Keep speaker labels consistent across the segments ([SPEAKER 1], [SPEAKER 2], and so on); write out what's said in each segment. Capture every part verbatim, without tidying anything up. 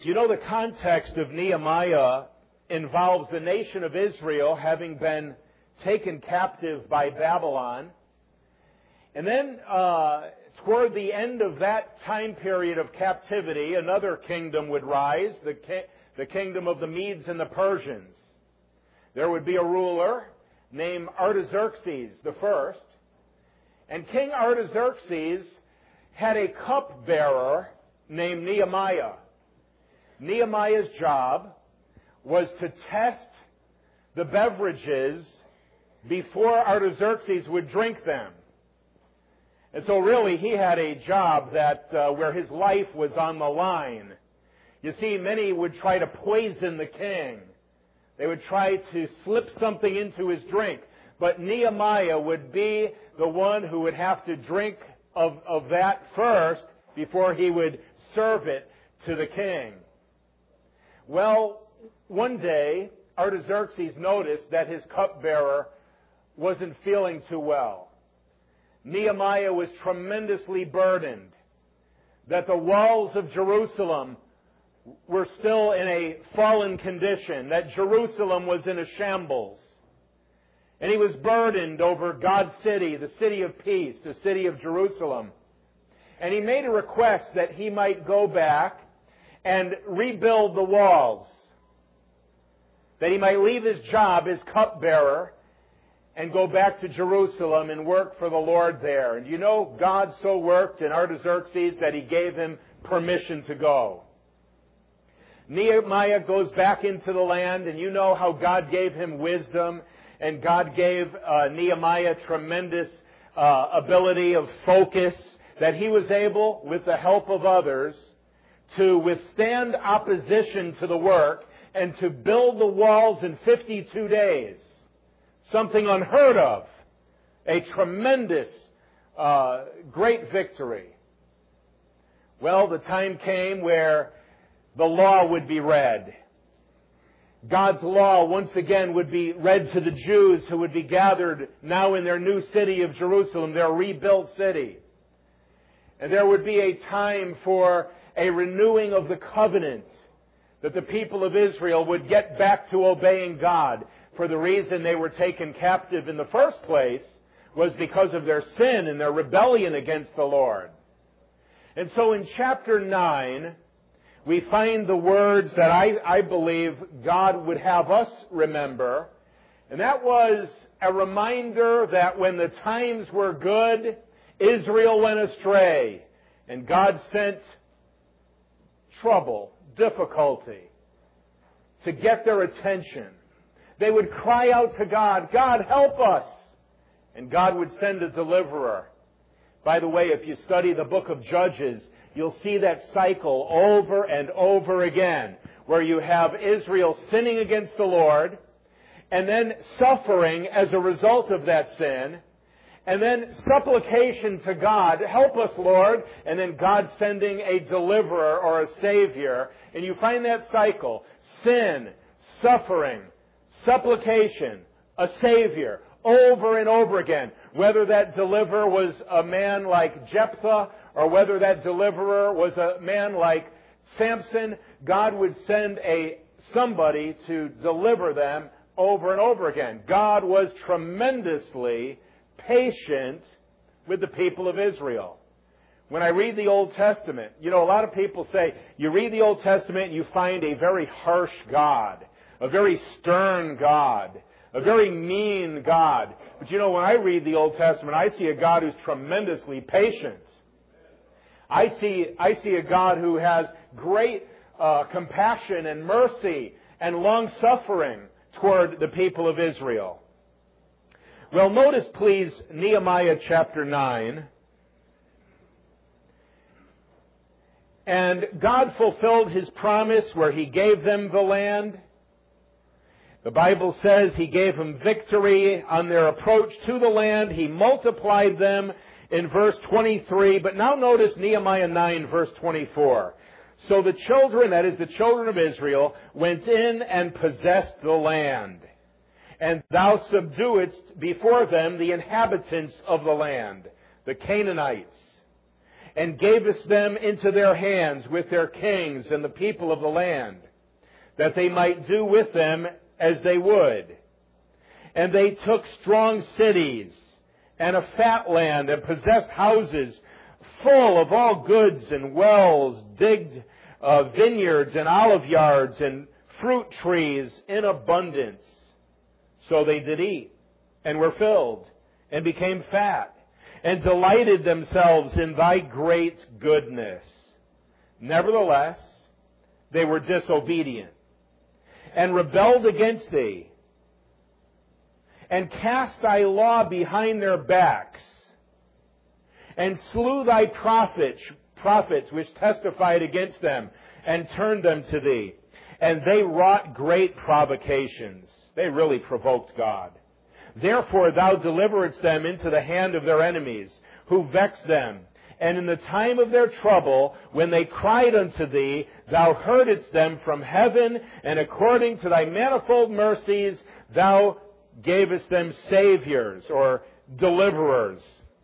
[SPEAKER 1] You know, the context of Nehemiah involves the nation of Israel having been taken captive by Babylon. And then, uh, toward the end of that time period of captivity, another kingdom would rise, the, ki- the kingdom of the Medes and the Persians. There would be a ruler named Artaxerxes the First. And King Artaxerxes had a cupbearer named Nehemiah. Nehemiah's job was to test the beverages before Artaxerxes would drink them. And so really he had a job that uh, where his life was on the line. You see, many would try to poison the king. They would try to slip something into his drink. But Nehemiah would be the one who would have to drink of, of that first before he would serve it to the king. Well, one day, Artaxerxes noticed that his cupbearer wasn't feeling too well. Nehemiah was tremendously burdened, that the walls of Jerusalem were still in a fallen condition, that Jerusalem was in a shambles. And he was burdened over God's city, the city of peace, the city of Jerusalem. And he made a request that he might go back and rebuild the walls, that he might leave his job as cupbearer and go back to Jerusalem and work for the Lord there. And you know, God so worked in Artaxerxes that he gave him permission to go. Nehemiah goes back into the land, and you know how God gave him wisdom, and God gave uh, Nehemiah tremendous uh, ability of focus, that he was able, with the help of others, to withstand opposition to the work and to build the walls in fifty-two days. Something unheard of. A tremendous, uh, great victory. Well, the time came where the law would be read. God's law once again would be read to the Jews who would be gathered now in their new city of Jerusalem, their rebuilt city. And there would be a time for a renewing of the covenant, that the people of Israel would get back to obeying God. For the reason they were taken captive in the first place was because of their sin and their rebellion against the Lord. And so in chapter nine, we find the words that I, I believe God would have us remember. And that was a reminder that when the times were good, Israel went astray. And God sent trouble, difficulty, to get their attention. They would cry out to God, God, help us! And God would send a deliverer. By the way, if you study the book of Judges, you'll see that cycle over and over again, where you have Israel sinning against the Lord, and then suffering as a result of that sin, and then supplication to God, help us, Lord, and then God sending a deliverer or a savior. And you find that cycle, sin, suffering, supplication, a savior, over and over again. Whether that deliverer was a man like Jephthah or whether that deliverer was a man like Samson, God would send a somebody to deliver them over and over again. God was tremendously patient with the people of Israel. When I read the Old Testament, you know, a lot of people say, you read the Old Testament and you find a very harsh God, a very stern God, a very mean God. But you know, when I read the Old Testament, I see a God who's tremendously patient. I see, I see a God who has great uh, compassion and mercy and long-suffering toward the people of Israel. Well, notice, please, Nehemiah chapter nine. And God fulfilled His promise where He gave them the land. The Bible says He gave them victory on their approach to the land. He multiplied them in verse twenty-three. But now notice Nehemiah nine, verse twenty-four. So the children, that is the children of Israel, went in and possessed the land. And thou subduedst before them the inhabitants of the land, the Canaanites. and gavest them into their hands with their kings and the people of the land, that they might do with them as they would. And they took strong cities and a fat land, and possessed houses full of all goods and wells, digged uh, vineyards and olive yards and fruit trees in abundance. So they did eat, and were filled, and became fat, and delighted themselves in thy great goodness. Nevertheless, they were disobedient, and rebelled against thee, and cast thy law behind their backs, and slew thy prophets, prophets which testified against them, and turned them to thee. And they wrought great provocations. They really provoked God. Therefore thou deliveredst them into the hand of their enemies, who vexed them. And in the time of their trouble, when they cried unto thee, thou heardest them from heaven, and according to thy manifold mercies, thou gavest them saviors, or deliverers,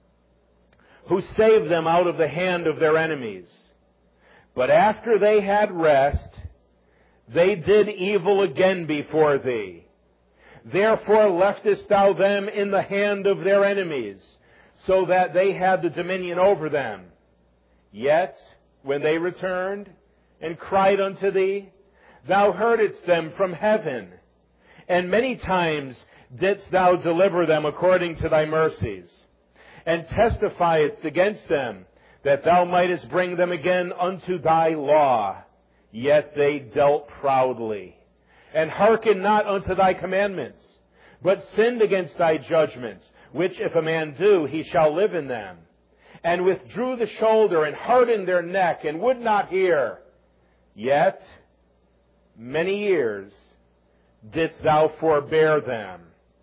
[SPEAKER 1] who saved them out of the hand of their enemies. But after they had rest, they did evil again before thee. Therefore leftest thou them in the hand of their enemies, so that they had the dominion over them. Yet, when they returned and cried unto thee, thou heardest them from heaven, and many times didst thou deliver them according to thy mercies, and testifiedst against them, that thou mightest bring them again unto thy law. Yet they dealt proudly, and hearkened not unto thy commandments, but sinned against thy judgments, which if a man do, he shall live in them, and withdrew the shoulder, and hardened their neck, and would not hear. Yet many years didst thou forbear them.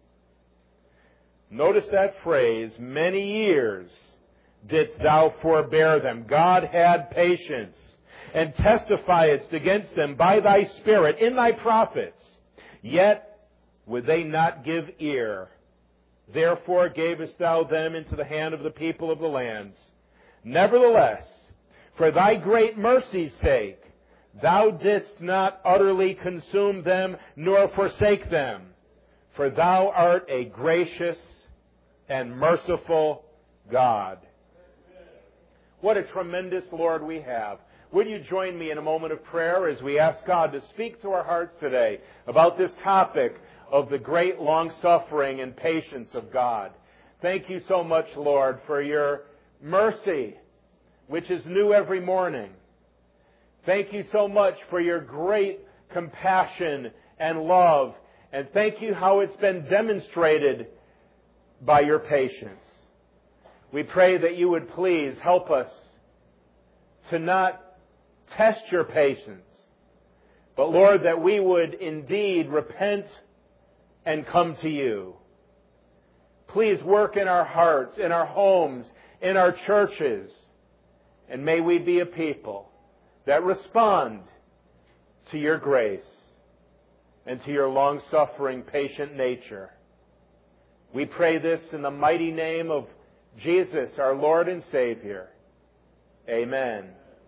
[SPEAKER 1] Notice that phrase, many years didst thou forbear them. God had patience, and testifiedst against them by thy Spirit in thy prophets. Yet would they not give ear. Therefore gavest thou them into the hand of the people of the lands. Nevertheless, for thy great mercy's sake, thou didst not utterly consume them, nor forsake them. For thou art a gracious and merciful God. What a tremendous Lord we have. Would you join me in a moment of prayer as we ask God to speak to our hearts today about this topic of the great long-suffering and patience of God. Thank you so much, Lord, for your mercy, which is new every morning. Thank you so much for your great compassion and love. And thank you how it's been demonstrated by your patience. We pray that you would please help us to not test your patience, but Lord, that we would indeed repent and come to you. Please work in our hearts, in our homes, in our churches, and may we be a people that respond to your grace and to your long-suffering, patient nature. We pray this in the mighty name of Jesus, our Lord and Savior. Amen.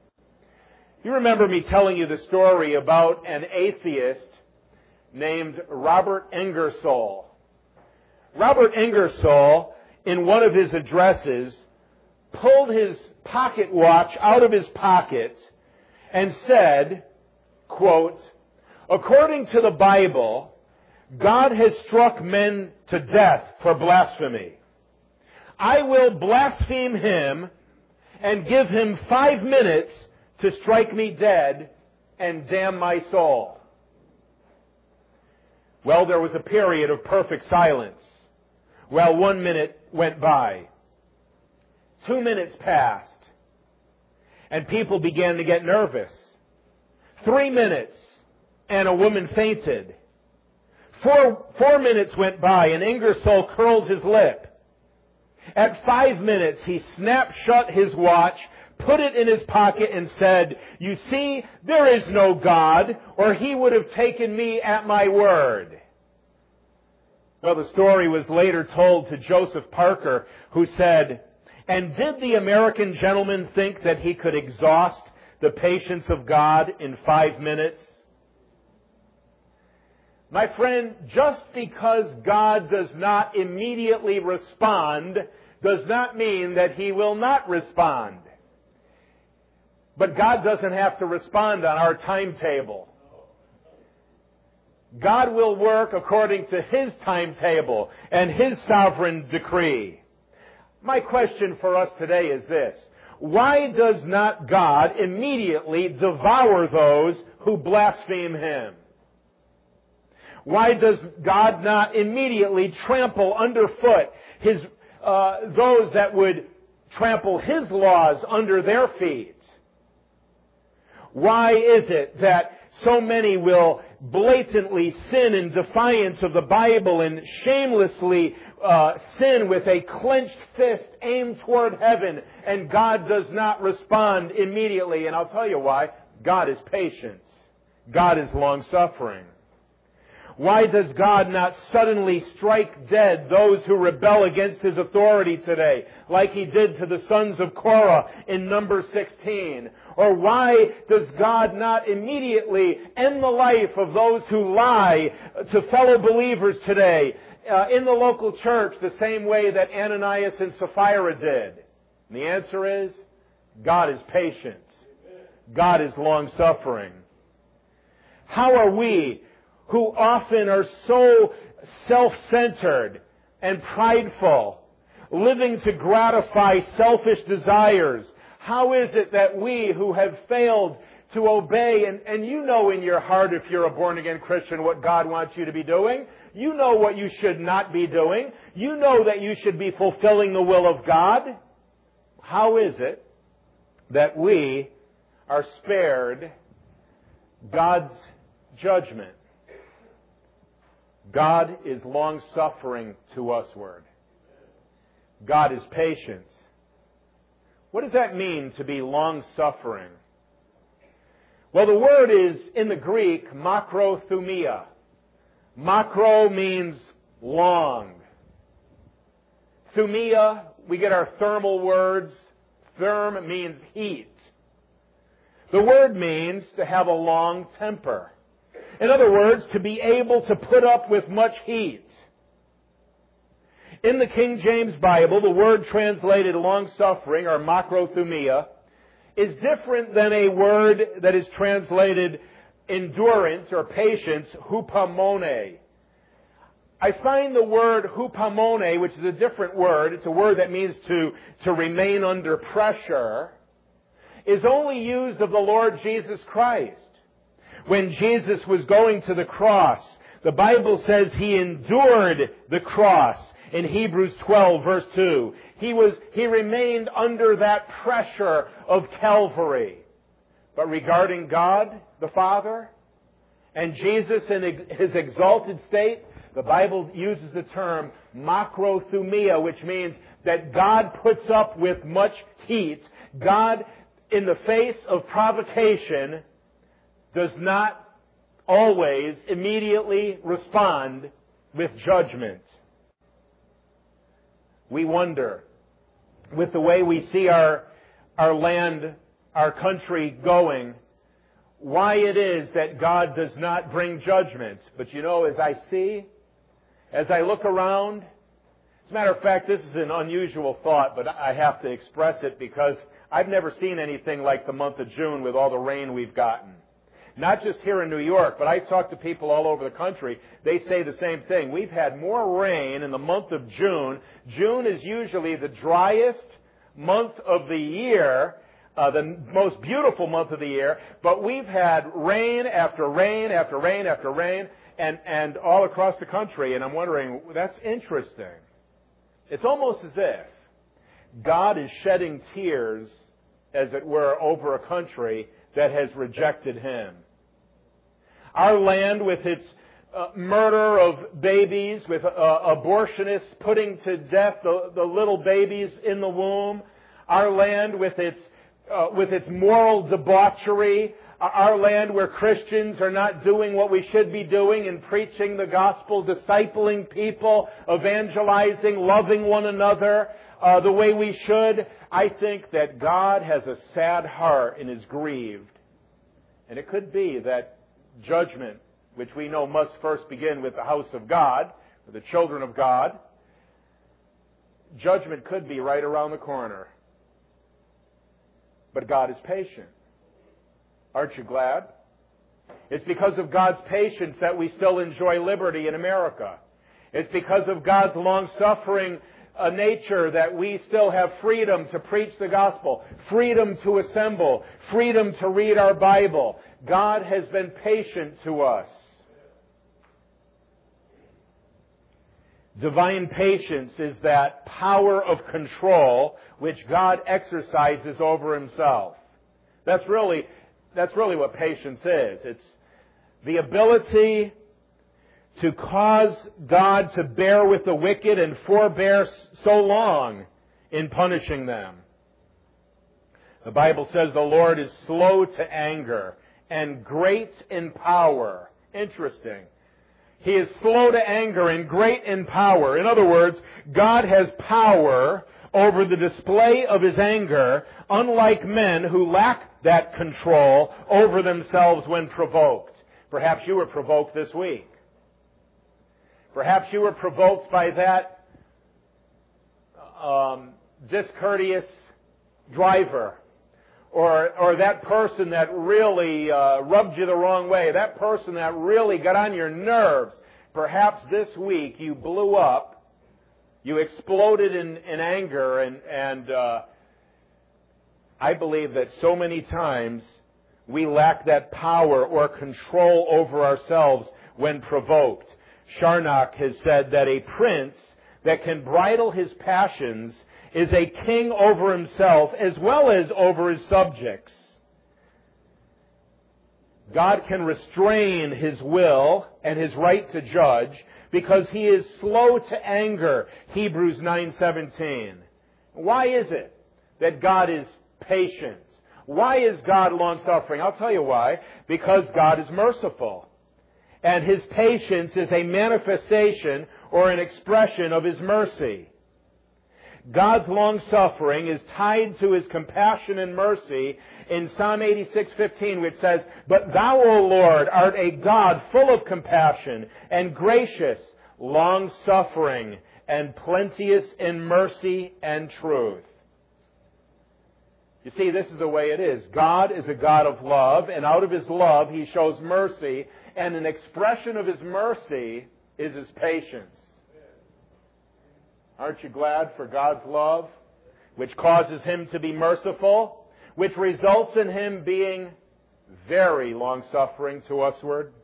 [SPEAKER 1] You remember me telling you the story about an atheist named Robert Ingersoll. Robert Ingersoll, in one of his addresses, pulled his pocket watch out of his pocket and said, quote, "According to the Bible, God has struck men to death for blasphemy. I will blaspheme him and give him five minutes to strike me dead and damn my soul." Well, there was a period of perfect silence. Well, one minute went by. Two minutes passed. And people began to get nervous. Three minutes, and a woman fainted. Four, four minutes went by, and Ingersoll curled his lip. At five minutes, he snapped shut his watch, put it in his pocket, and said, "You see, there is no God, or he would have taken me at my word." Well, the story was later told to Joseph Parker, who said, And did the American gentleman think that he could exhaust the patience of God in five minutes? My friend, just because God does not immediately respond does not mean that He will not respond. But God doesn't have to respond on our timetable. God will work according to His timetable and His sovereign decree. My question for us today is this: why does not God immediately devour those who blaspheme Him? Why does God not immediately trample underfoot His uh, those that would trample His laws under their feet? Why is it that so many will blatantly sin in defiance of the Bible and shamelessly uh, sin with a clenched fist aimed toward heaven, and God does not respond immediately? And I'll tell you why. God is patient. God is long-suffering. Why does God not suddenly strike dead those who rebel against His authority today, like He did to the sons of Korah in Numbers sixteen? Or why does God not immediately end the life of those who lie to fellow believers today uh, in the local church the same way that Ananias and Sapphira did? And the answer is, God is patient. God is long-suffering. How are we, who often are so self-centered and prideful, living to gratify selfish desires, how is it that we who have failed to obey, and, and you know in your heart, if you're a born-again Christian, what God wants you to be doing. You know what you should not be doing. You know that you should be fulfilling the will of God. How is it that we are spared God's judgment? God is long-suffering to usward. God is patient. What does that mean, to be long-suffering? Well, the word is, in the Greek, makrothumia. Makro means long. Thumia, we get our thermal words. Therm means heat. The word means to have a long temper. In other words, to be able to put up with much heat. In the King James Bible, the word translated long-suffering, or makrothumia, is different than a word that is translated endurance or patience, hupamone. I find the word hupamone, which is a different word, it's a word that means to, to remain under pressure, is only used of the Lord Jesus Christ. When Jesus was going to the cross, the Bible says He endured the cross in Hebrews twelve, verse two. He was, He remained under that pressure of Calvary. But regarding God, the Father, and Jesus in His exalted state, the Bible uses the term makrothumia, which means that God puts up with much heat. God, in the face of provocation, does not always immediately respond with judgment. We wonder, with the way we see our, our land, our country going, why it is that God does not bring judgment. But you know, as I see, as I look around, as a matter of fact, this is an unusual thought, but I have to express it because I've never seen anything like the month of June with all the rain we've gotten. Not just here in New York, but I talk to people all over the country. They say the same thing. We've had more rain in the month of June. June is usually the driest month of the year, uh, the most beautiful month of the year, but we've had rain after rain after rain after rain, and, and all across the country. And I'm wondering, that's interesting. It's almost as if God is shedding tears, as it were, over a country that has rejected Him. Our land, with its uh, murder of babies, with uh, abortionists putting to death the, the little babies in the womb, our land with its uh, with its moral debauchery, our land where Christians are not doing what we should be doing in preaching the gospel, discipling people, evangelizing, loving one another, uh, the way we should. I think that God has a sad heart and is grieved. And it could be that judgment, which we know must first begin with the house of God, with the children of God, judgment could be right around the corner. But God is patient. Aren't you glad? It's because of God's patience that we still enjoy liberty in America. It's because of God's long-suffering uh, nature that we still have freedom to preach the gospel, freedom to assemble, freedom to read our Bible. God has been patient to us. Divine patience is that power of control which God exercises over Himself. That's really, that's really what patience is. It's the ability to cause God to bear with the wicked and forbear so long in punishing them. The Bible says the Lord is slow to anger and great in power. Interesting. He is slow to anger and great in power. In other words, God has power over the display of His anger, unlike men who lack that control over themselves when provoked. Perhaps you were provoked this week. Perhaps you were provoked by that um, discourteous driver, or or that person that really uh, rubbed you the wrong way, that person that really got on your nerves. Perhaps this week you blew up, you exploded in, in anger, and, and uh, I believe that so many times we lack that power or control over ourselves when provoked. Charnock has said that a prince that can bridle his passions is a king over himself as well as over his subjects. God can restrain His will and His right to judge because He is slow to anger, Hebrews nine seventeen. Why is it that God is patient? Why is God long-suffering? I'll tell you why. Because God is merciful. And His patience is a manifestation or an expression of His mercy. God's long-suffering is tied to His compassion and mercy in Psalm eighty-six fifteen, which says, "But Thou, O Lord, art a God full of compassion and gracious, long-suffering, and plenteous in mercy and truth." You see, this is the way it is. God is a God of love, and out of His love He shows mercy, and an expression of His mercy is His patience. Aren't you glad for God's love, which causes Him to be merciful, which results in Him being very long-suffering to usward?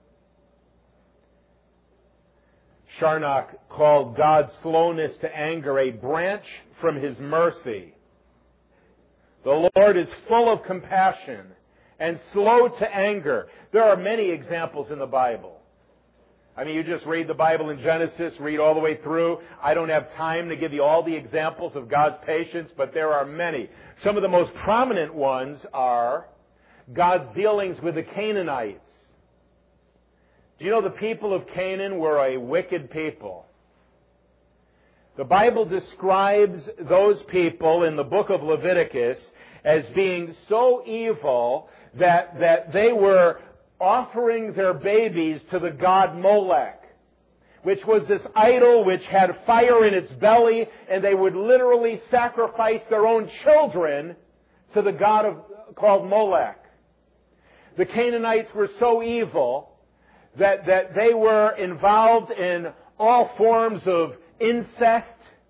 [SPEAKER 1] Charnock called God's slowness to anger a branch from His mercy. The Lord is full of compassion and slow to anger. There are many examples in the Bible. I mean, you just read the Bible in Genesis, read all the way through. I don't have time to give you all the examples of God's patience, but there are many. Some of the most prominent ones are God's dealings with the Canaanites. Do you know the people of Canaan were a wicked people? The Bible describes those people in the book of Leviticus as being so evil that, that they were offering their babies to the god Molech, which was this idol which had fire in its belly, and they would literally sacrifice their own children to the god of, called Molech. The Canaanites were so evil that, that they were involved in all forms of incest,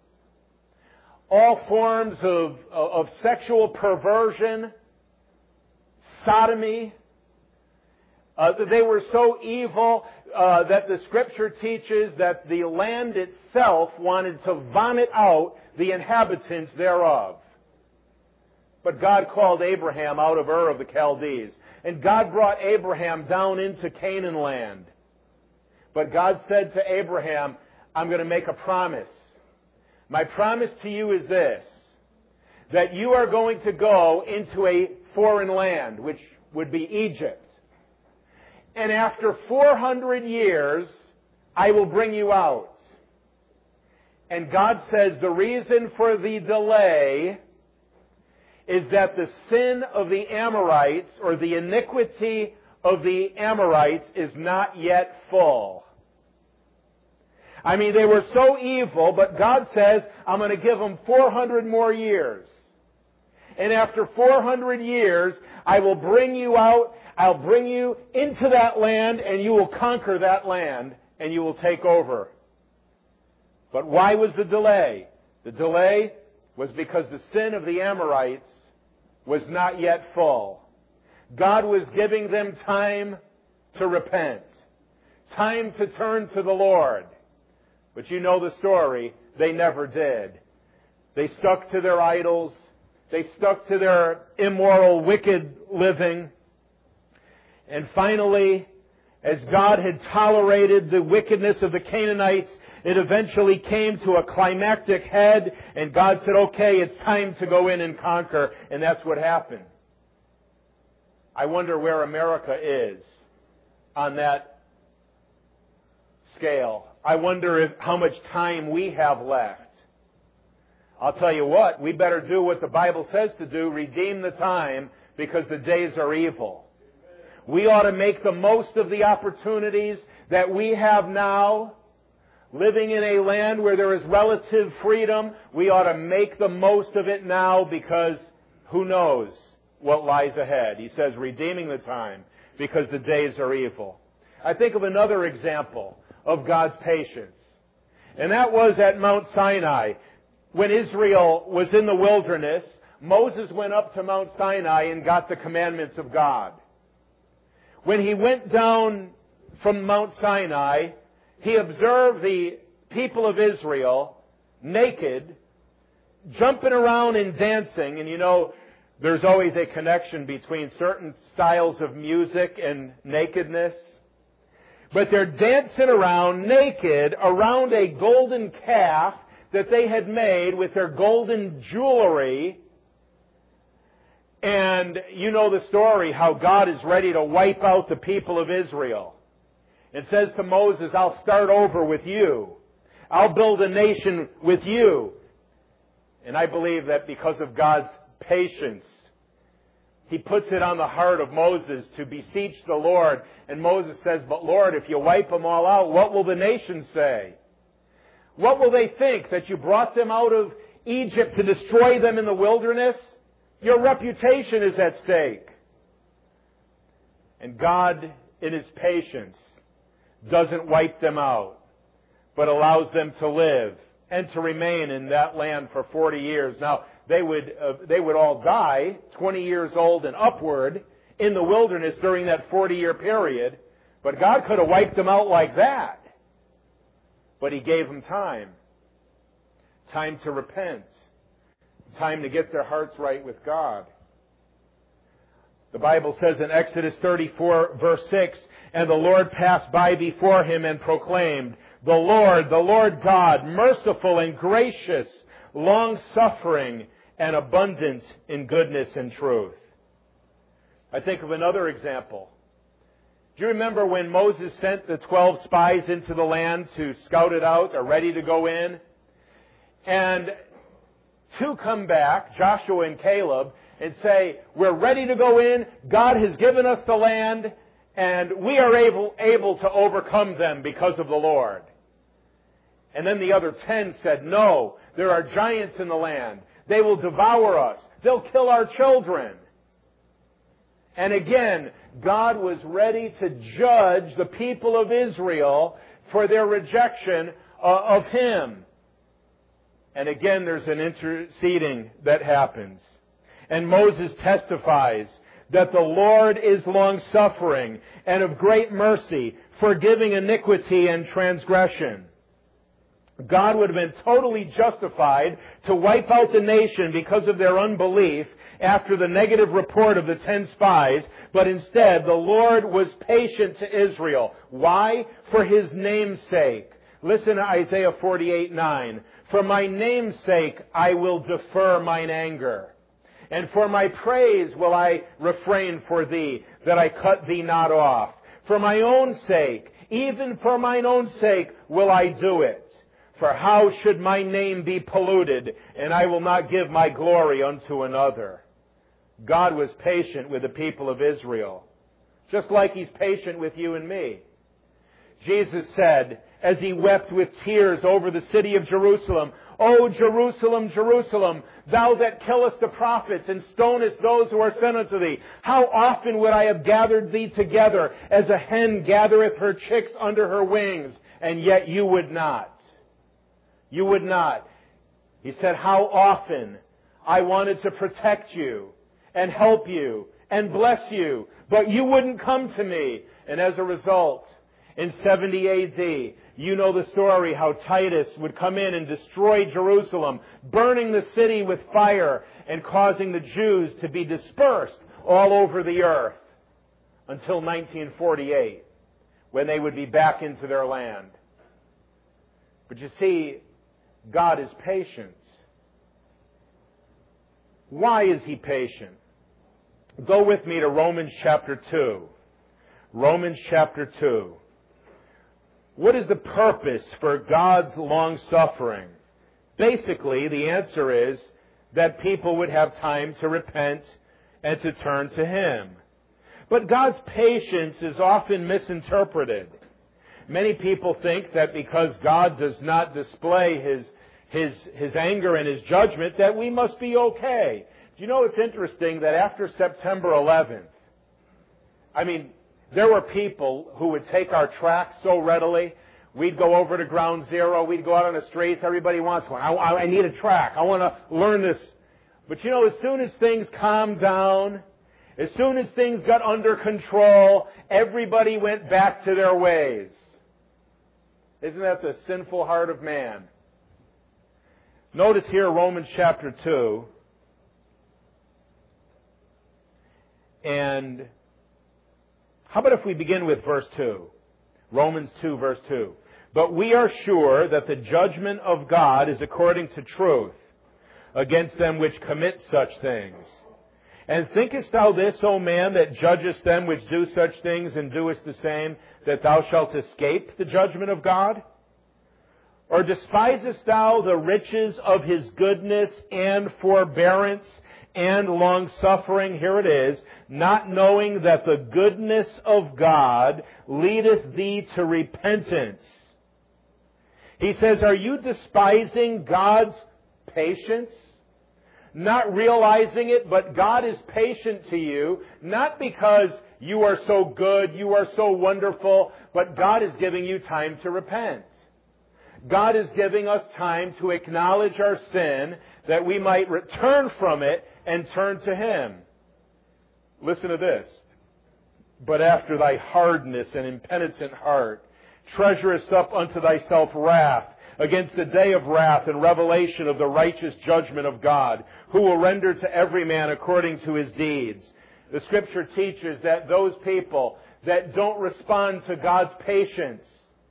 [SPEAKER 1] all forms of, of sexual perversion, sodomy. Uh, they were so evil uh, that the Scripture teaches that the land itself wanted to vomit out the inhabitants thereof. But God called Abraham out of Ur of the Chaldees. And God brought Abraham down into Canaan land. But God said to Abraham, I'm going to make a promise. My promise to you is this, that you are going to go into a foreign land, which would be Egypt. And after four hundred years, I will bring you out. And God says the reason for the delay is that the sin of the Amorites, or the iniquity of the Amorites, is not yet full. I mean, they were so evil, but God says, I'm going to give them four hundred more years. And after four hundred years, I will bring you out, I'll bring you into that land, and you will conquer that land, and you will take over. But why was the delay? The delay was because the sin of the Amorites was not yet full. God was giving them time to repent, time to turn to the Lord. But you know the story, they never did. They stuck to their idols, they stuck to their immoral, wicked living. And finally, as God had tolerated the wickedness of the Canaanites, it eventually came to a climactic head, and God said, okay, it's time to go in and conquer, and that's what happened. I wonder where America is on that scale. I wonder if, how much time we have left. I'll tell you what, we better do what the Bible says to do, redeem the time, because the days are evil. We ought to make the most of the opportunities that we have now. Living in a land where there is relative freedom, we ought to make the most of it now, because who knows what lies ahead. He says, redeeming the time, because the days are evil. I think of another example of God's patience. And that was at Mount Sinai. When Israel was in the wilderness, Moses went up to Mount Sinai and got the commandments of God. When he went down from Mount Sinai, he observed the people of Israel naked, jumping around and dancing. And you know, there's always a connection between certain styles of music and nakedness. But they're dancing around naked around a golden calf that they had made with their golden jewelry. And you know the story, how God is ready to wipe out the people of Israel. It says to Moses, I'll start over with you. I'll build a nation with you. And I believe that because of God's patience, He puts it on the heart of Moses to beseech the Lord. And Moses says, but Lord, if you wipe them all out, what will the nation say? What will they think? That you brought them out of Egypt to destroy them in the wilderness? Your reputation is at stake. And God, in His patience, doesn't wipe them out, but allows them to live and to remain in that land for forty years. Now, they would uh, they would all die, twenty years old and upward, in the wilderness during that forty-year period. But God could have wiped them out like that. But He gave them time. Time to repent. Time to get their hearts right with God. The Bible says in Exodus thirty-four, verse six, and the Lord passed by before him and proclaimed, the Lord, the Lord God, merciful and gracious, long-suffering and abundant in goodness and truth. I think of another example. Do you remember when Moses sent the twelve spies into the land to scout it out, or ready to go in? And two come back, Joshua and Caleb, and say, we're ready to go in, God has given us the land, and we are able, able to overcome them because of the Lord. And then the other ten said, no, there are giants in the land. They will devour us. They'll kill our children. And again, God was ready to judge the people of Israel for their rejection of Him. And again, there's an interceding that happens. And Moses testifies that the Lord is long-suffering and of great mercy, forgiving iniquity and transgression. God would have been totally justified to wipe out the nation because of their unbelief after the negative report of the ten spies, but instead the Lord was patient to Israel. Why? For His name's sake. Listen to Isaiah forty-eight nine. For my name's sake I will defer mine anger, and for my praise will I refrain for thee, that I cut thee not off. For my own sake, even for mine own sake, will I do it. For how should my name be polluted, and I will not give my glory unto another? God was patient with the people of Israel, just like He's patient with you and me. Jesus said, as He wept with tears over the city of Jerusalem, O Jerusalem, Jerusalem, thou that killest the prophets and stonest those who are sent unto thee, how often would I have gathered thee together as a hen gathereth her chicks under her wings, and yet you would not. You would not. He said, how often I wanted to protect you and help you and bless you, but you wouldn't come to me. And as a result, in seventy A D, you know the story how Titus would come in and destroy Jerusalem, burning the city with fire and causing the Jews to be dispersed all over the earth until nineteen forty-eight, when they would be back into their land. But you see, God is patient. Why is He patient? Go with me to Romans chapter two. Romans chapter two. What is the purpose for God's long-suffering? Basically, the answer is that people would have time to repent and to turn to Him. But God's patience is often misinterpreted. Many people think that because God does not display His, His, His anger and His judgment, that we must be okay. Do you know it's interesting that after September eleventh, I mean, there were people who would take our tracts so readily. We'd go over to Ground Zero. We'd go out on the streets. Everybody wants one. I, I, I need a tract. I want to learn this. But you know, as soon as things calmed down, as soon as things got under control, everybody went back to their ways. Isn't that the sinful heart of man? Notice here Romans chapter two. And how about if we begin with verse two? Romans two, verse two. But we are sure that the judgment of God is according to truth against them which commit such things. And thinkest thou this, O man, that judgest them which do such things and doest the same, that thou shalt escape the judgment of God? Or despisest thou the riches of His goodness and forbearance and long-suffering, here it is, not knowing that the goodness of God leadeth thee to repentance? He says, are you despising God's patience? Not realizing it, but God is patient to you, not because you are so good, you are so wonderful, but God is giving you time to repent. God is giving us time to acknowledge our sin, that we might return from it and turn to Him. Listen to this. But after thy hardness and impenitent heart, treasurest up unto thyself wrath, against the day of wrath and revelation of the righteous judgment of God, who will render to every man according to his deeds. The Scripture teaches that those people that don't respond to God's patience,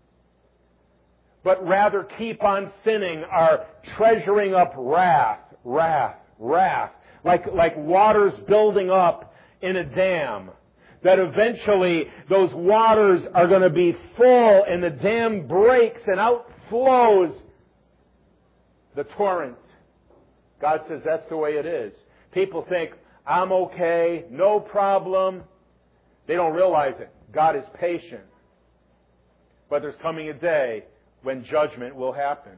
[SPEAKER 1] but rather keep on sinning, are treasuring up wrath, wrath, wrath, like, like waters building up in a dam. That eventually those waters are going to be full and the dam breaks and out flows the torrent. God says that's the way it is. People think, I'm okay, no problem. They don't realize it. God is patient. But there's coming a day when judgment will happen.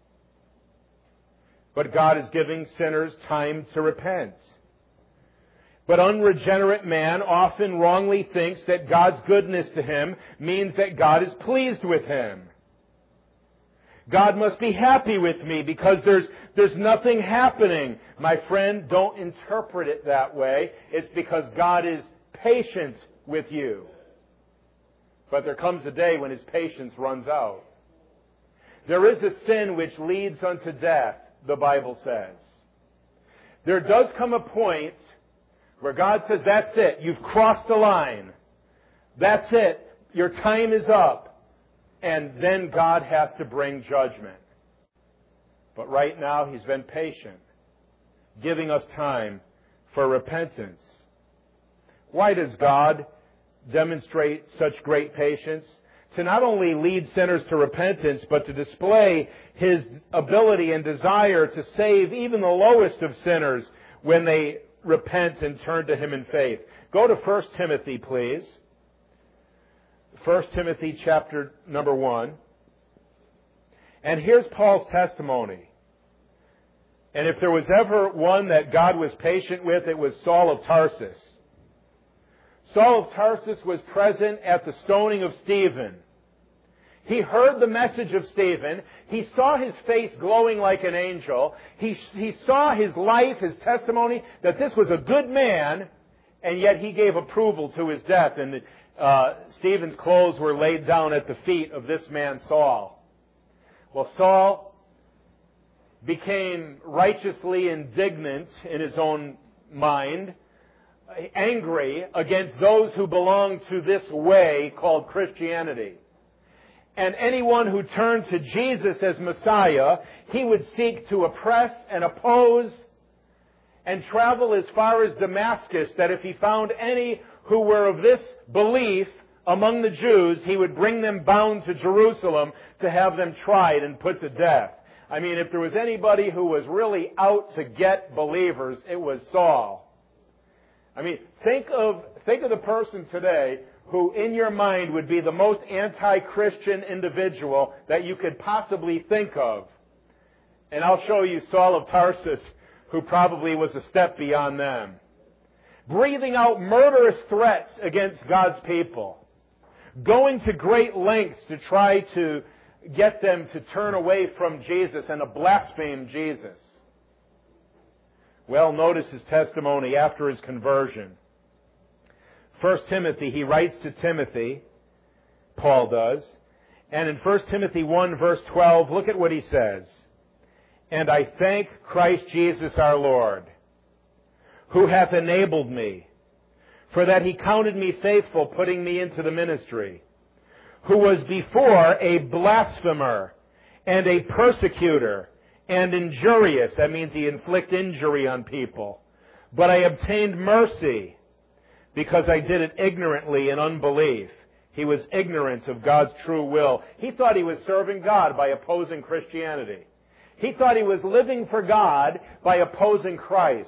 [SPEAKER 1] But God is giving sinners time to repent. But unregenerate man often wrongly thinks that God's goodness to him means that God is pleased with him. God must be happy with me because there's, there's nothing happening. My friend, don't interpret it that way. It's because God is patient with you. But there comes a day when His patience runs out. There is a sin which leads unto death, the Bible says. There does come a point where God says, that's it. You've crossed the line. That's it. Your time is up. And then God has to bring judgment. But right now, He's been patient, giving us time for repentance. Why does God demonstrate such great patience? to not only lead sinners to repentance, but to display His ability and desire to save even the lowest of sinners when they repent and turn to Him in faith. Go to First Timothy, please. First Timothy chapter number one. And here's Paul's testimony. And if there was ever one that God was patient with, it was Saul of Tarsus. Saul of Tarsus was present at the stoning of Stephen. He heard the message of Stephen. He saw his face glowing like an angel. He, he saw his life, his testimony, that this was a good man, and yet he gave approval to his death. And uh, Stephen's clothes were laid down at the feet of this man, Saul. Well, Saul became righteously indignant in his own mind, angry against those who belonged to this way called Christianity. And anyone who turned to Jesus as Messiah, he would seek to oppress and oppose and travel as far as Damascus, that if he found any who were of this belief among the Jews, he would bring them bound to Jerusalem to have them tried and put to death. I mean, if there was anybody who was really out to get believers, it was Saul. I mean, think of think of the person today who in your mind would be the most anti-Christian individual that you could possibly think of. And I'll show you Saul of Tarsus, who probably was a step beyond them. Breathing out murderous threats against God's people. Going to great lengths to try to get them to turn away from Jesus and to blaspheme Jesus. Well, notice his testimony after his conversion. First Timothy, he writes to Timothy, Paul does, and in First Timothy one, verse twelve, look at what he says. And I thank Christ Jesus our Lord, who hath enabled me, for that he counted me faithful, putting me into the ministry, who was before a blasphemer and a persecutor and injurious. That means he inflict injury on people. But I obtained mercy because I did it ignorantly in unbelief. He was ignorant of God's true will. He thought he was serving God by opposing Christianity. He thought he was living for God by opposing Christ.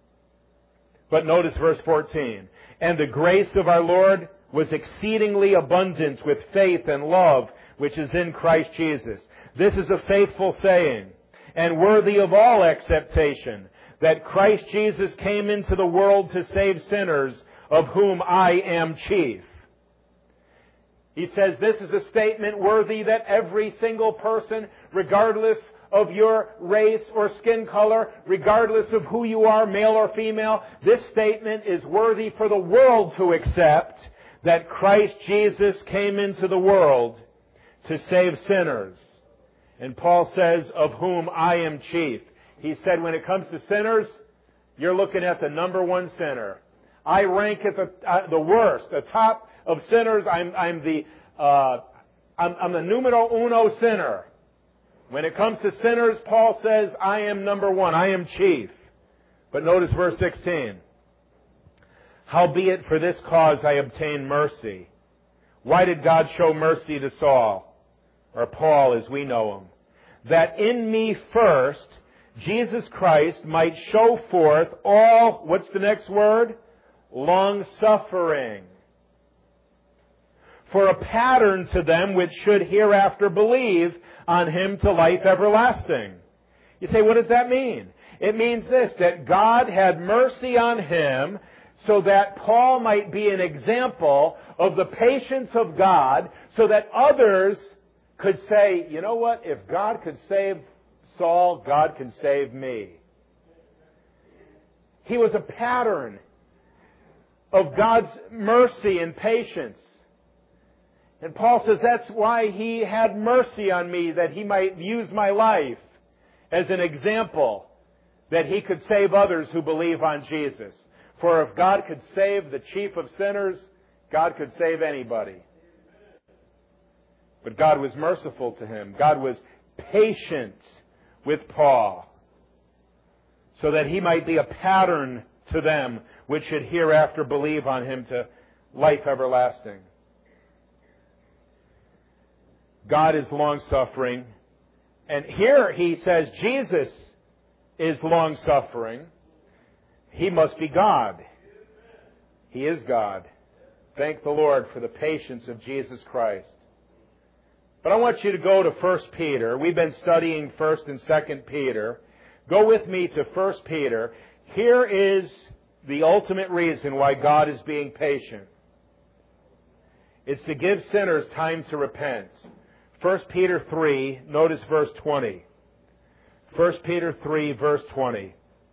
[SPEAKER 1] But notice verse fourteen. And the grace of our Lord was exceedingly abundant with faith and love, which is in Christ Jesus. This is a faithful saying, and worthy of all acceptation, that Christ Jesus came into the world to save sinners, of whom I am chief. He says this is a statement worthy that every single person, regardless of your race or skin color, regardless of who you are, male or female, this statement is worthy for the world to accept, that Christ Jesus came into the world to save sinners. And Paul says, of whom I am chief. He said when it comes to sinners, you're looking at the number one sinner. I rank at the uh, the worst, the top of sinners. I'm I'm the uh, I'm, I'm the numero uno sinner. When it comes to sinners, Paul says, I am number one. I am chief. But notice verse sixteen. Howbeit for this cause I obtained mercy. Why did God show mercy to Saul, or Paul as we know him? That in me first Jesus Christ might show forth all, what's the next word? Long-suffering. For a pattern to them which should hereafter believe on Him to life everlasting. You say, what does that mean? It means this, that God had mercy on him so that Paul might be an example of the patience of God, so that others could say, you know what, if God could save Saul, God can save me. He was a pattern of God's mercy and patience. And Paul says that's why He had mercy on me, that He might use my life as an example, that He could save others who believe on Jesus. For if God could save the chief of sinners, God could save anybody. But God was merciful to him. God was patient with Paul, so that he might be a pattern to them which should hereafter believe on him to life everlasting. God is long-suffering. And here he says Jesus is long-suffering. He must be God. He is God. Thank the Lord for the patience of Jesus Christ. But I want you to go to First Peter. We've been studying First and Second Peter. Go with me to First Peter. Here is the ultimate reason why God is being patient. It's to give sinners time to repent. First Peter three, notice verse twenty. First Peter three, verse twenty.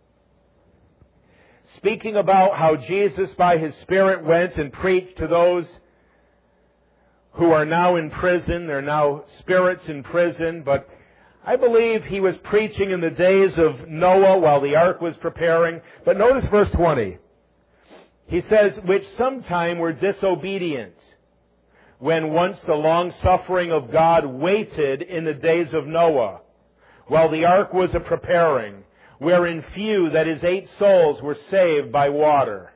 [SPEAKER 1] Speaking about how Jesus by His Spirit went and preached to those who are now in prison. They're now spirits in prison, but I believe He was preaching in the days of Noah while the ark was preparing. But notice verse twenty. He says, which sometime were disobedient, when once the long-suffering of God waited in the days of Noah, while the ark was a preparing, wherein few, that is eight souls, were saved by water.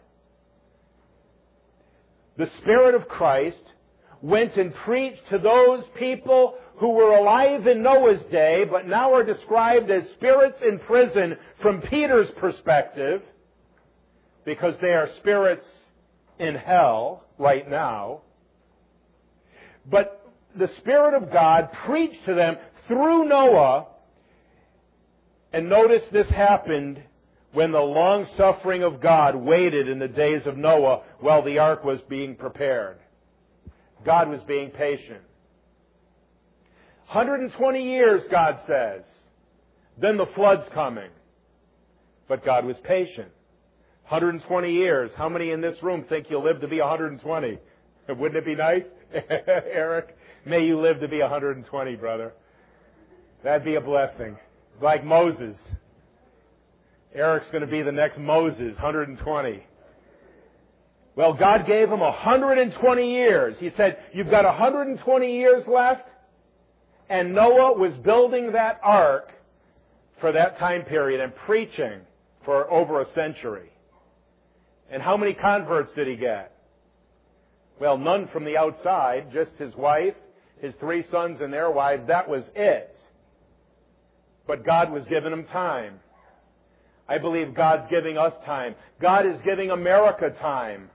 [SPEAKER 1] The Spirit of Christ went and preached to those people who were alive in Noah's day, but now are described as spirits in prison from Peter's perspective, because they are spirits in hell right now. But the Spirit of God preached to them through Noah. And notice this happened when the long-suffering of God waited in the days of Noah while the ark was being prepared. God was being patient. one hundred twenty years, God says. Then the flood's coming. But God was patient. one hundred twenty years. How many in this room think you'll live to be one hundred twenty? Wouldn't it be nice? Eric, may you live to be one hundred twenty, brother. That'd be a blessing. Like Moses. Eric's going to be the next Moses, one hundred twenty. Well, God gave him one hundred twenty years. He said, you've got one hundred twenty years left. And Noah was building that ark for that time period and preaching for over a century. And how many converts did he get? Well, none from the outside, just his wife, his three sons and their wives. That was it. But God was giving him time. I believe God's giving us time. God is giving America time.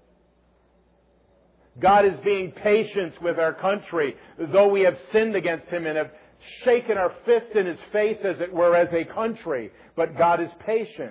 [SPEAKER 1] God is being patient with our country, though we have sinned against Him and have shaken our fist in His face, as it were, as a country. But God is patient.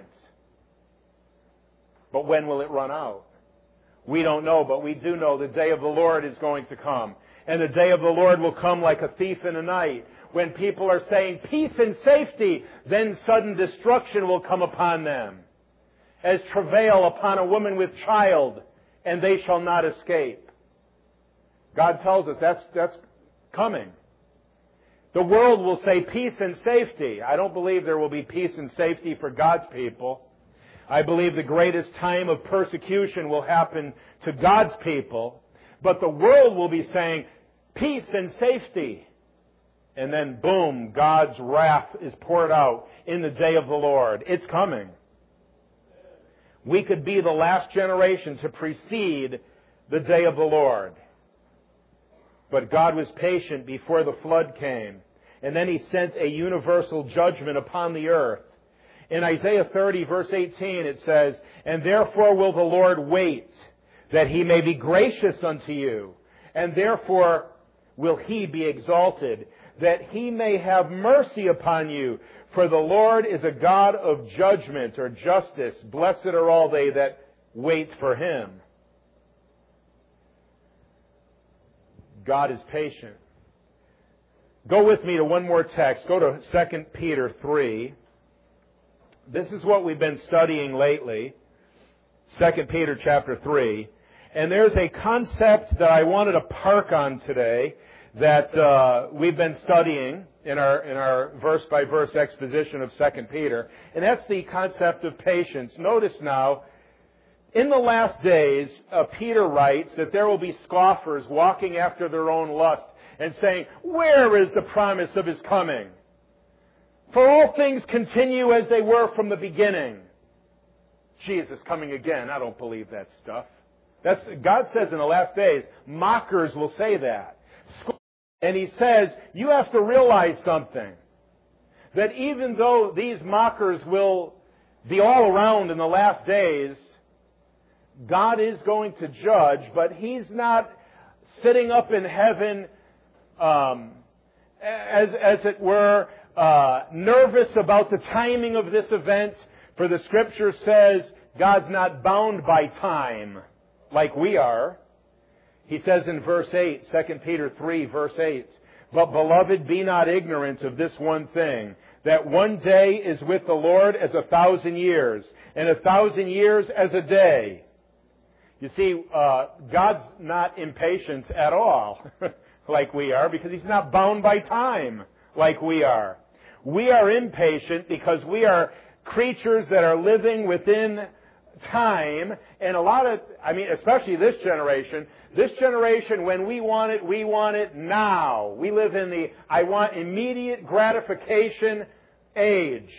[SPEAKER 1] But when will it run out? We don't know, but we do know the day of the Lord is going to come. And the day of the Lord will come like a thief in the night. When people are saying peace and safety, then sudden destruction will come upon them. As travail upon a woman with child, and they shall not escape. God tells us that's, that's coming. The world will say peace and safety. I don't believe there will be peace and safety for God's people. I believe the greatest time of persecution will happen to God's people. But the world will be saying peace and safety. And then, boom, God's wrath is poured out in the day of the Lord. It's coming. We could be the last generation to precede the day of the Lord. But God was patient before the flood came. And then He sent a universal judgment upon the earth. In Isaiah thirty, verse eighteen, it says, and therefore will the Lord wait, that He may be gracious unto you. And therefore will He be exalted, that He may have mercy upon you. For the Lord is a God of judgment or justice. Blessed are all they that wait for Him. God is patient. Go with me to one more text. Go to Second Peter three. This is what we've been studying lately. Second Peter chapter three. And there's a concept that I wanted to park on today that uh, we've been studying in our in our verse-by-verse exposition of Second Peter. And that's the concept of patience. Notice now, in the last days, uh, Peter writes that there will be scoffers walking after their own lust and saying, where is the promise of His coming? For all things continue as they were from the beginning. Jesus coming again. I don't believe that stuff. That's, God says in the last days, mockers will say that. And he says, you have to realize something. That even though these mockers will be all around in the last days, God is going to judge, but He's not sitting up in heaven, um, as, as it were, uh, nervous about the timing of this event. For the Scripture says God's not bound by time like we are. He says in verse eight, Second Peter three, verse eight, but beloved, be not ignorant of this one thing, that one day is with the Lord as a thousand years, and a thousand years as a day. You see, uh, God's not impatient at all, like we are, because He's not bound by time, like we are. We are impatient because we are creatures that are living within time, and a lot of, I mean, especially this generation, this generation, when we want it, we want it now. We live in the, I want immediate gratification age.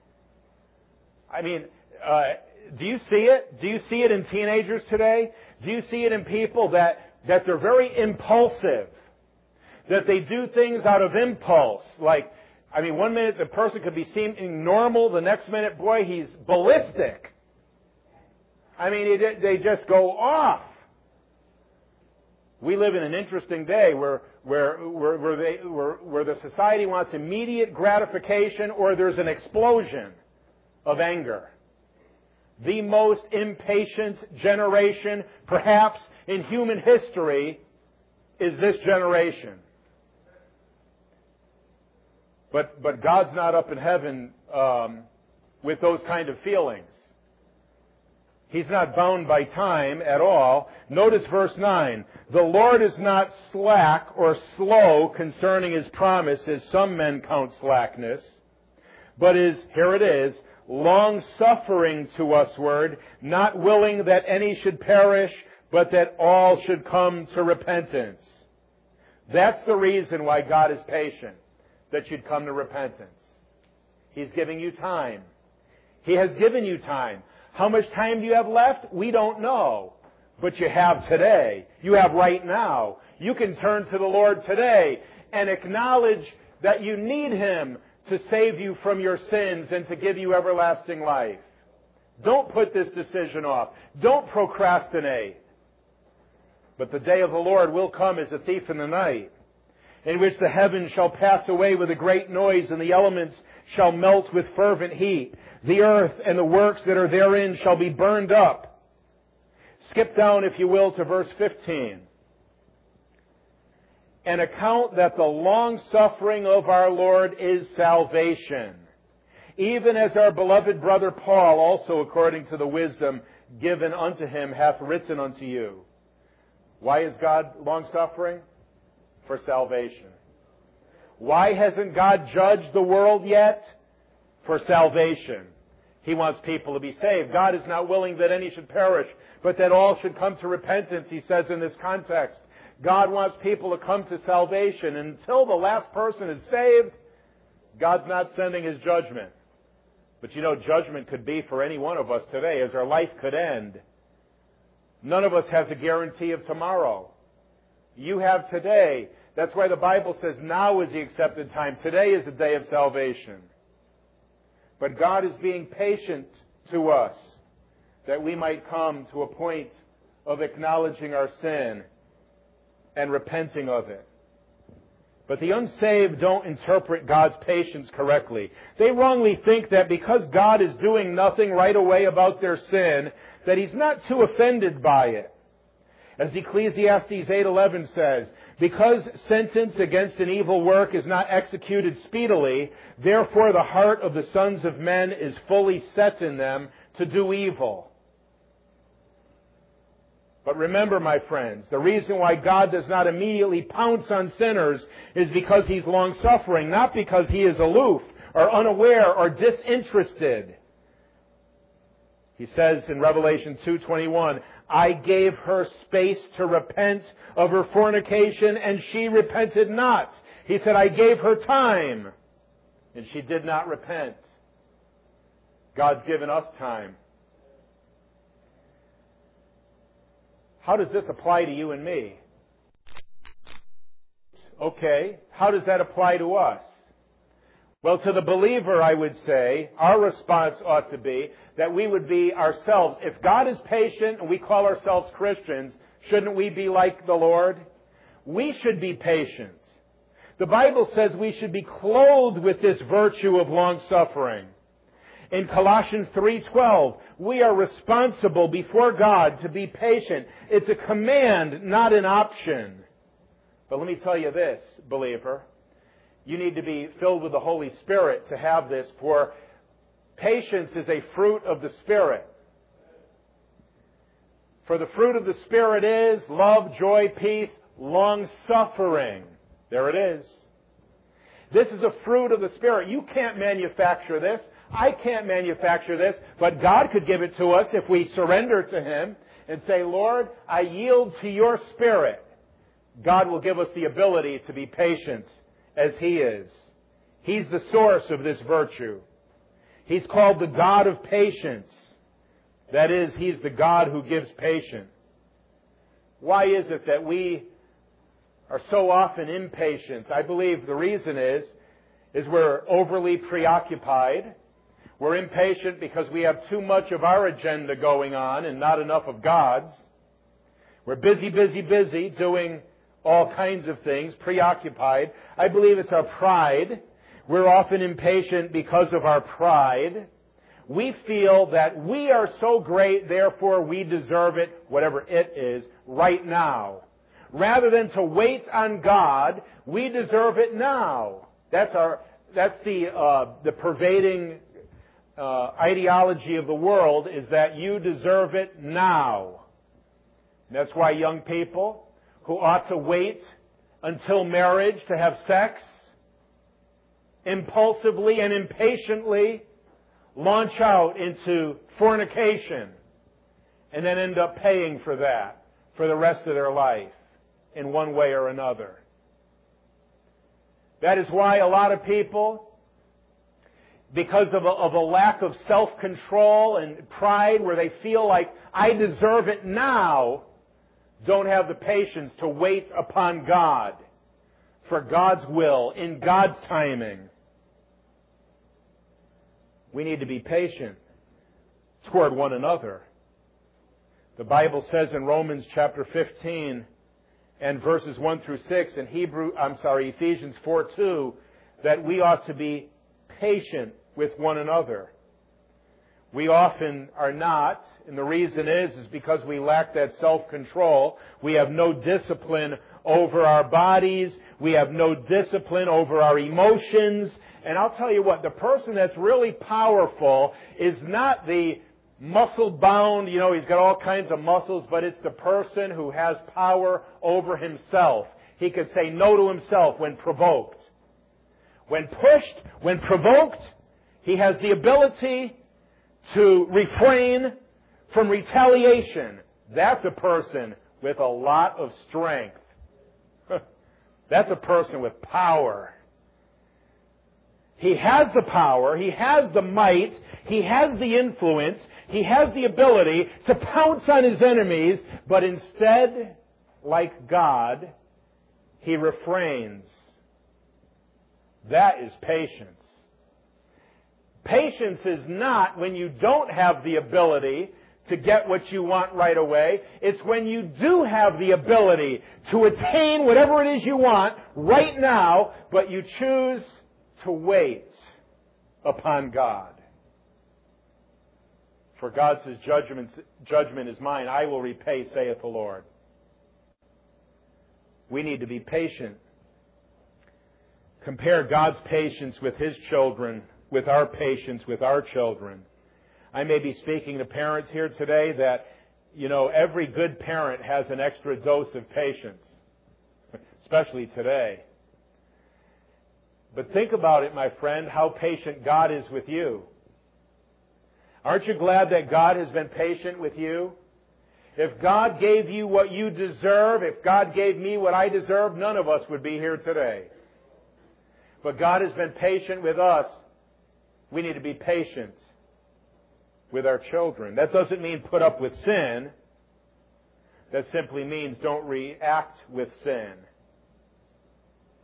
[SPEAKER 1] I mean, uh, do you see it? Do you see it in teenagers today? Do you see it in people that, that they're very impulsive? That they do things out of impulse. Like, I mean, one minute the person could be seeming normal, the next minute, boy, he's ballistic. I mean, they just go off. We live in an interesting day where where where where, they, where where the society wants immediate gratification, or there's an explosion of anger. The most impatient generation, perhaps in human history, is this generation. But but God's not up in heaven um, with those kind of feelings. He's not bound by time at all. Notice verse nine. The Lord is not slack or slow concerning His promise, as some men count slackness, but is, here it is, long-suffering to usward, not willing that any should perish, but that all should come to repentance. That's the reason why God is patient, that you'd come to repentance. He's giving you time. He has given you time. How much time do you have left? We don't know. But you have today. You have right now. You can turn to the Lord today and acknowledge that you need Him to save you from your sins and to give you everlasting life. Don't put this decision off. Don't procrastinate. But the day of the Lord will come as a thief in the night, in which the heavens shall pass away with a great noise, and the elements shall melt with fervent heat. The earth and the works that are therein shall be burned up. Skip down, if you will, to verse fifteen. And account that the long-suffering of our Lord is salvation, even as our beloved brother Paul, also according to the wisdom given unto him, hath written unto you. Why is God long-suffering? For salvation. Why hasn't God judged the world yet? For salvation. He wants people to be saved. God is not willing that any should perish, but that all should come to repentance, he says in this context. God wants people to come to salvation. And until the last person is saved, God's not sending His judgment. But you know, judgment could be for any one of us today, as our life could end. None of us has a guarantee of tomorrow. You have today. That's why the Bible says now is the accepted time. Today is the day of salvation. But God is being patient to us, that we might come to a point of acknowledging our sin and repenting of it. But the unsaved don't interpret God's patience correctly. They wrongly think that because God is doing nothing right away about their sin, that He's not too offended by it. As Ecclesiastes eight eleven says, because sentence against an evil work is not executed speedily, therefore the heart of the sons of men is fully set in them to do evil. But remember, my friends, the reason why God does not immediately pounce on sinners is because He's long-suffering, not because He is aloof or unaware or disinterested. He says in Revelation two twenty-one, I gave her space to repent of her fornication, and she repented not. He said, I gave her time, and she did not repent. God's given us time. How does this apply to you and me? Okay, how does that apply to us? Well, to the believer, I would say, our response ought to be that we would be ourselves. If God is patient and we call ourselves Christians, shouldn't we be like the Lord? We should be patient. The Bible says we should be clothed with this virtue of long-suffering. In Colossians three twelve, we are responsible before God to be patient. It's a command, not an option. But let me tell you this, believer. You need to be filled with the Holy Spirit to have this, for patience is a fruit of the Spirit. For the fruit of the Spirit is love, joy, peace, long-suffering. There it is. This is a fruit of the Spirit. You can't manufacture this. I can't manufacture this. But God could give it to us if we surrender to Him and say, Lord, I yield to your Spirit. God will give us the ability to be patient as He is. He's the source of this virtue. He's called the God of patience. That is, He's the God who gives patience. Why is it that we are so often impatient? I believe the reason is, is we're overly preoccupied. We're impatient because we have too much of our agenda going on and not enough of God's. We're busy, busy, busy doing all kinds of things, preoccupied. I believe it's our pride. We're often impatient because of our pride. We feel that we are so great, therefore we deserve it, whatever it is, right now. Rather than to wait on God, we deserve it now. That's our. That's the uh, the pervading uh, ideology of the world, is that you deserve it now. That's why young people who ought to wait until marriage to have sex impulsively and impatiently launch out into fornication and then end up paying for that for the rest of their life in one way or another. That is why a lot of people, because of a, of a lack of self-control and pride where they feel like, I deserve it now, don't have the patience to wait upon God for God's will in God's timing. We need to be patient toward one another. The Bible says in Romans chapter fifteen and verses one through six, and Hebrew, I'm sorry, Ephesians four two, that we ought to be patient with one another. We often are not, and the reason is, is because we lack that self-control. We have no discipline over our bodies. We have no discipline over our emotions. And I'll tell you what, the person that's really powerful is not the muscle-bound, you know, he's got all kinds of muscles, but it's the person who has power over himself. He could say no to himself when provoked. When pushed, when provoked, he has the ability to refrain from retaliation. That's a person with a lot of strength. That's a person with power. He has the power, he has the might, he has the influence, he has the ability to pounce on his enemies, but instead, like God, he refrains. That is patience. Patience is not when you don't have the ability to get what you want right away. It's when you do have the ability to attain whatever it is you want right now, but you choose to wait upon God. For God says, judgment, judgment is mine, I will repay, saith the Lord. We need to be patient. Compare God's patience with His children, with our patience with our children. I may be speaking to parents here today that, you know, every good parent has an extra dose of patience, especially today. But think about it, my friend, how patient God is with you. Aren't you glad that God has been patient with you? If God gave you what you deserve, if God gave me what I deserve, none of us would be here today. But God has been patient with us. We need to be patient with our children. That doesn't mean put up with sin. That simply means don't react with sin.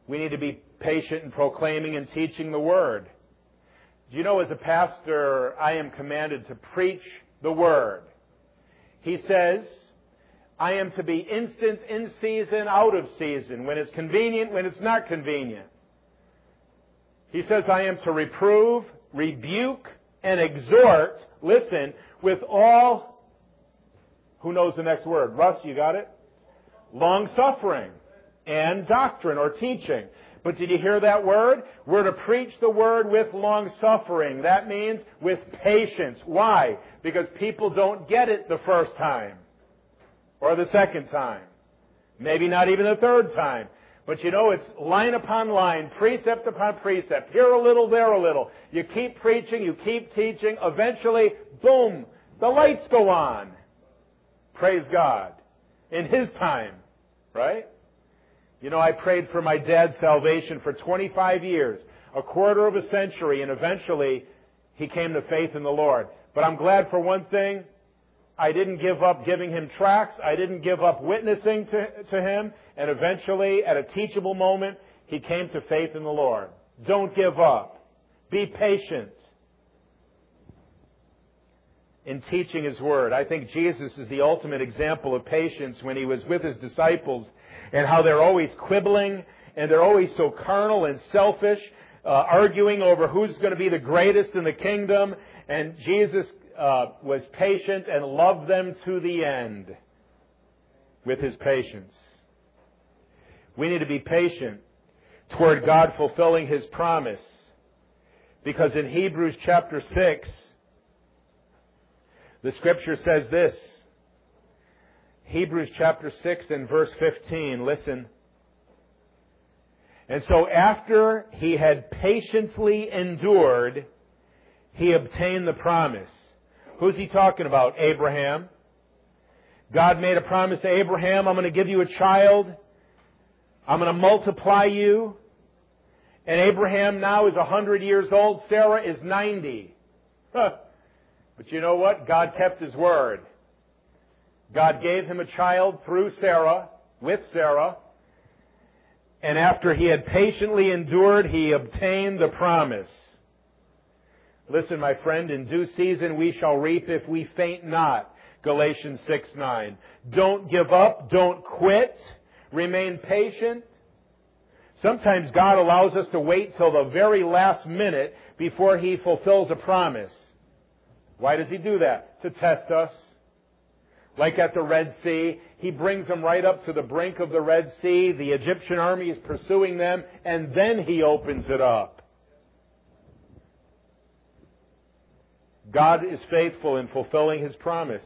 [SPEAKER 1] We need to be patient in proclaiming and teaching the Word. Do you know, as a pastor, I am commanded to preach the Word. He says, I am to be instant in season, out of season, when it's convenient, when it's not convenient. He says, I am to reprove, rebuke, and exhort, listen, with all, who knows the next word? Russ, you got it? Long-suffering and doctrine or teaching. But did you hear that word? We're to preach the Word with long-suffering. That means with patience. Why? Because people don't get it the first time. Or the second time. Maybe not even the third time. But you know, it's line upon line, precept upon precept. Here a little, there a little. You keep preaching, you keep teaching. Eventually, boom, the lights go on. Praise God. In His time. Right? You know, I prayed for my dad's salvation for twenty-five years, a quarter of a century, and eventually he came to faith in the Lord. But I'm glad for one thing, I didn't give up giving him tracts, I didn't give up witnessing to, to him, and eventually, at a teachable moment, he came to faith in the Lord. Don't give up. Be patient in teaching His Word. I think Jesus is the ultimate example of patience when He was with His disciples, and how they're always quibbling, and they're always so carnal and selfish, uh, arguing over who's going to be the greatest in the kingdom. And Jesus uh, was patient and loved them to the end with His patience. We need to be patient toward God fulfilling His promise. Because in Hebrews chapter six, the Scripture says this. Hebrews chapter six and verse fifteen, listen. And so after he had patiently endured, he obtained the promise. Who's he talking about? Abraham. God made a promise to Abraham, I'm going to give you a child. I'm going to multiply you. And Abraham now is one hundred years old. Sarah is ninety. Huh. But you know what? God kept His word. God gave him a child through Sarah, with Sarah, and after he had patiently endured, he obtained the promise. Listen, my friend, in due season we shall reap if we faint not. Galatians six nine. Don't give up, don't quit, remain patient. Sometimes God allows us to wait till the very last minute before He fulfills a promise. Why does He do that? To test us. Like at the Red Sea, He brings them right up to the brink of the Red Sea. The Egyptian army is pursuing them, and then He opens it up. God is faithful in fulfilling His promise.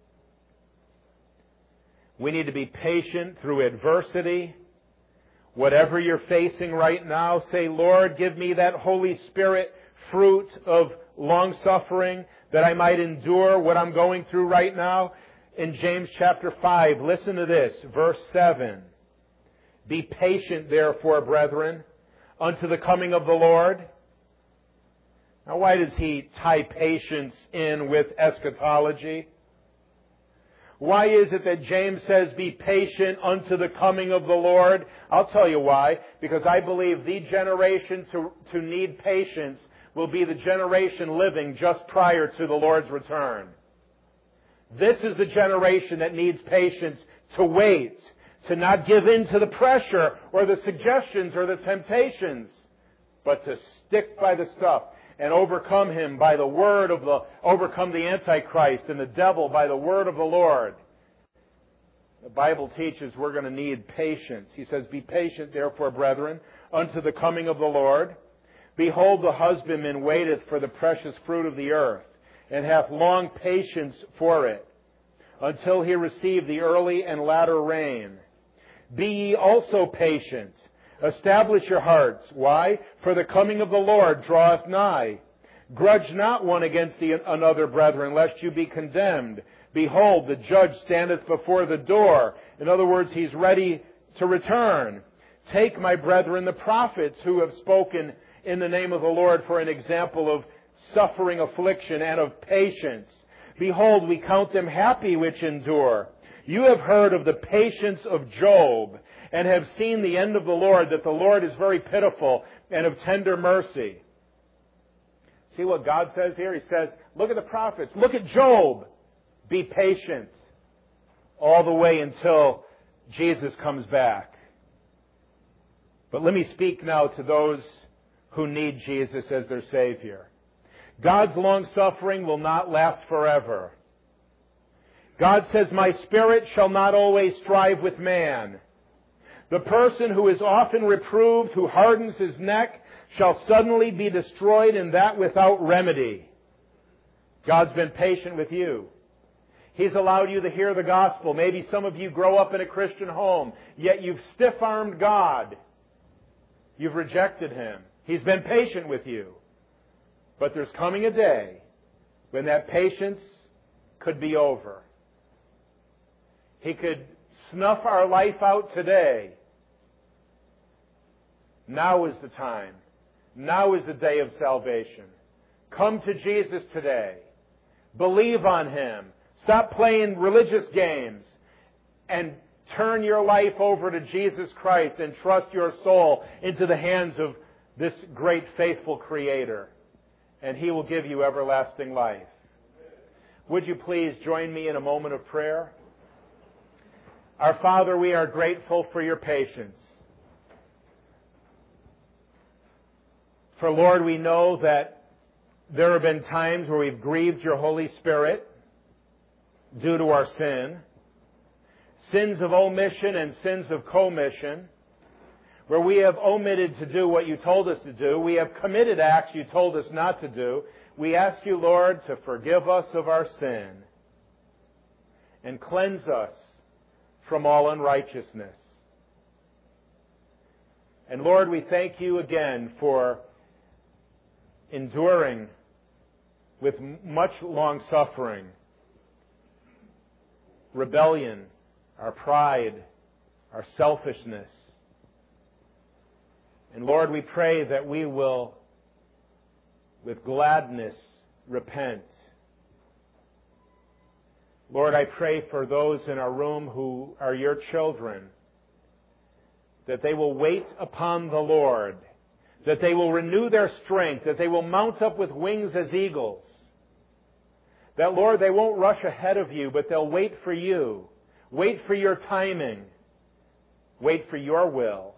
[SPEAKER 1] We need to be patient through adversity. Whatever you're facing right now, say, Lord, give me that Holy Spirit fruit of long-suffering that I might endure what I'm going through right now. In James chapter five, listen to this, verse seven. Be patient, therefore, brethren, unto the coming of the Lord. Now, why does he tie patience in with eschatology? Why is it that James says, be patient unto the coming of the Lord? I'll tell you why. Because I believe the generation to, to need patience will be the generation living just prior to the Lord's return. This is the generation that needs patience to wait, to not give in to the pressure or the suggestions or the temptations, but to stick by the stuff and overcome him by the word of the, overcome the Antichrist and the devil by the word of the Lord. The Bible teaches we're going to need patience. He says, be patient, therefore, brethren, unto the coming of the Lord. Behold, the husbandman waiteth for the precious fruit of the earth, and hath long patience for it, until he receive the early and latter rain. Be ye also patient. Establish your hearts. Why? For the coming of the Lord draweth nigh. Grudge not one against the, another, brethren, lest you be condemned. Behold, the judge standeth before the door. In other words, he's ready to return. Take, my brethren, the prophets who have spoken in the name of the Lord for an example of suffering, affliction, and of patience. Behold, we count them happy which endure. You have heard of the patience of Job, and have seen the end of the Lord, that the Lord is very pitiful and of tender mercy. See what God says here? He says, look at the prophets. Look at Job. Be patient all the way until Jesus comes back. But let me speak now to those who need Jesus as their Savior. God's long-suffering will not last forever. God says, my spirit shall not always strive with man. The person who is often reproved, who hardens his neck, shall suddenly be destroyed, and that without remedy. God's been patient with you. He's allowed you to hear the gospel. Maybe some of you grow up in a Christian home, yet you've stiff-armed God. You've rejected Him. He's been patient with you. But there's coming a day when that patience could be over. He could snuff our life out today. Now is the time. Now is the day of salvation. Come to Jesus today. Believe on Him. Stop playing religious games and turn your life over to Jesus Christ and trust your soul into the hands of this great faithful Creator. And He will give you everlasting life. Would you please join me in a moment of prayer? Our Father, we are grateful for your patience. For Lord, we know that there have been times where we've grieved your Holy Spirit due to our sin. Sins of omission and sins of commission, where we have omitted to do what you told us to do. We have committed acts you told us not to do. We ask you, Lord, to forgive us of our sin and cleanse us from all unrighteousness. And Lord, we thank you again for enduring with much long suffering, rebellion, our pride, our selfishness. And Lord, we pray that we will, with gladness, repent. Lord, I pray for those in our room who are your children, that they will wait upon the Lord, that they will renew their strength, that they will mount up with wings as eagles. That, Lord, they won't rush ahead of you, but they'll wait for you. Wait for your timing. Wait for your will.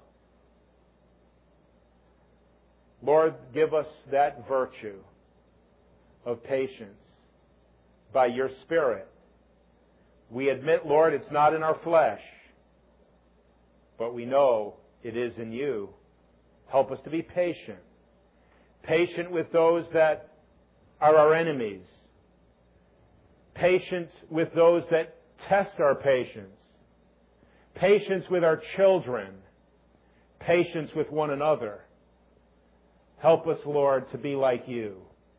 [SPEAKER 1] Lord, give us that virtue of patience by your Spirit. We admit, Lord, it's not in our flesh, but we know it is in you. Help us to be patient. Patient with those that are our enemies. Patient with those that test our patience. Patience with our children. Patience with one another. Help us, Lord, to be like you.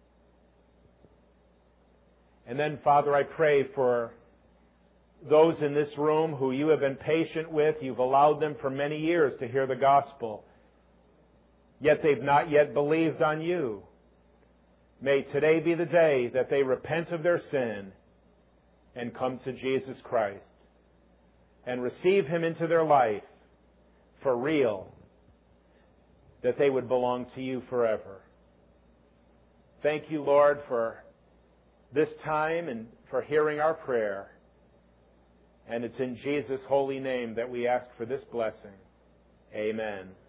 [SPEAKER 1] And then, Father, I pray for those in this room who you have been patient with. You've allowed them for many years to hear the gospel, yet they've not yet believed on you. May today be the day that they repent of their sin and come to Jesus Christ and receive Him into their life for real, that they would belong to you forever. Thank you, Lord, for this time and for hearing our prayer. And it's in Jesus' holy name that we ask for this blessing. Amen.